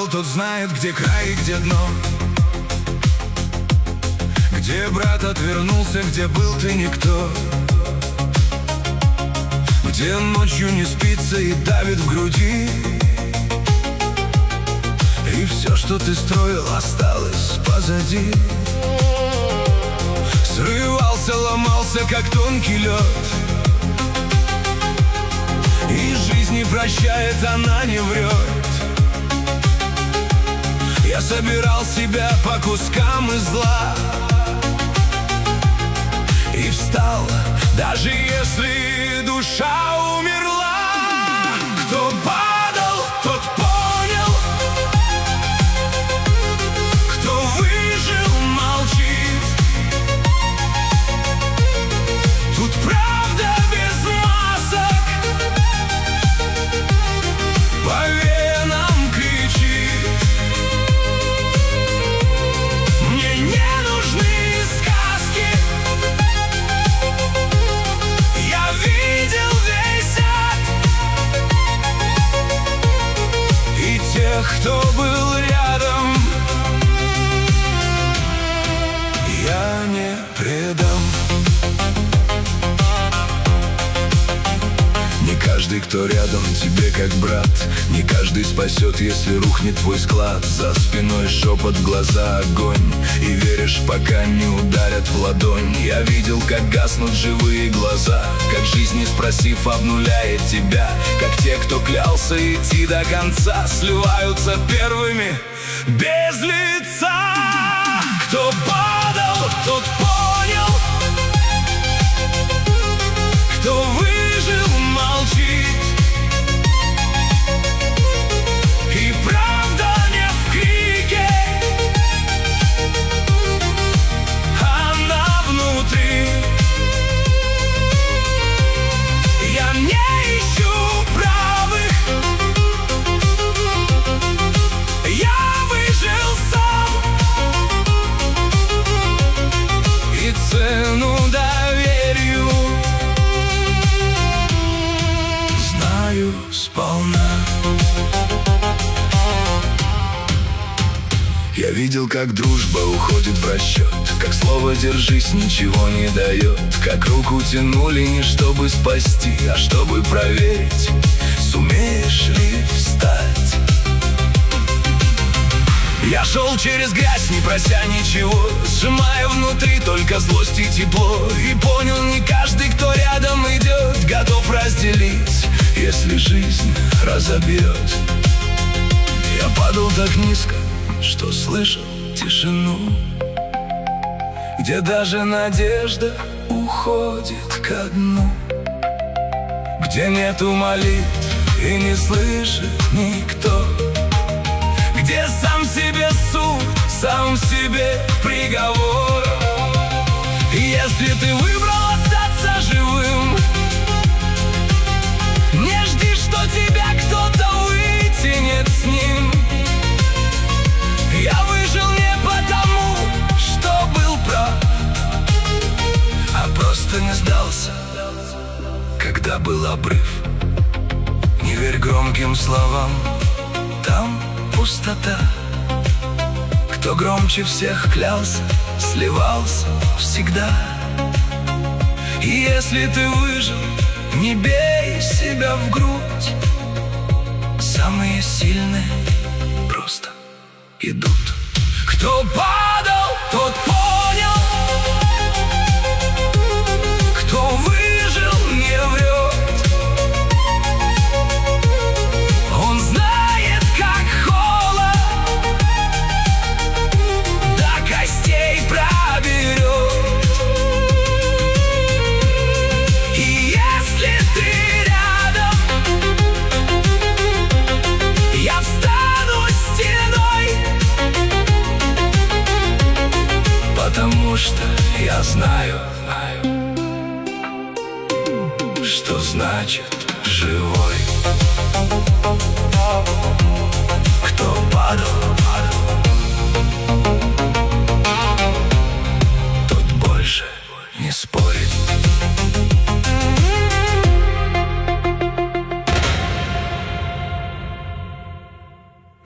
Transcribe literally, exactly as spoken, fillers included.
тот знает, где край и где дно, где брат отвернулся, где был ты никто, где ночью не спится и давит в груди, и все, что ты строил, осталось позади. Срывался, ломался, как тонкий лед, и жизнь не прощает, она не врет. Я собирал себя по кускам из зла и встал, даже если душа умерла. Кто падал, тот понял, кто выжил, молчит. Тут правда без масок по венам кричит. Мне не нужны сказки, я видел весь ад, и тех, кто был рядом, я не предам. Не каждый, кто рядом, тебе как брат, не каждый спасет, если рухнет твой склад. За спиной шепот, в глаза огонь, и веришь, пока не ударят в ладонь. Я видел, как гаснут живые глаза, как жизнь, не спросив, обнуляет тебя, как те, кто клялся идти до конца, сливаются первыми без лица. Кто падал, тот понял, кто выжил, молчит. И правда не в крике, она внутри. Я не ищу правых, я выжил сам, и цену доверию знаю сполна. Я видел, как дружба уходит в расчет, как слово «держись» ничего не дает, как руку тянули не чтобы спасти, а чтобы проверить, сумеешь ли встать. Я шел через грязь, не прося ничего, сжимая внутри только злость и тепло, и понял, не каждый, кто рядом идет, готов разделить, если жизнь разобьет. Я падал так низко, что слышал тишину, где даже надежда уходит ко дну, где нету молитв и не слышит никто, где сам себе суд, сам себе приговор. И если ты выбрал остаться живым, не жди, что тебя кто-то вытянет с ним. Я выжил не потому, что был прав, а просто не сдался, когда был обрыв. Не верь громким словам, там пустота. Кто громче всех клялся, сливался всегда. И если ты выжил, не бей себя в грудь. Самые сильные просто идут. Кто падал, тот понял, кто выжил, не врет. Он знает, как холод до костей проберет. И если ты рядом, я встану стеной, потому что я знаю, что значит живой.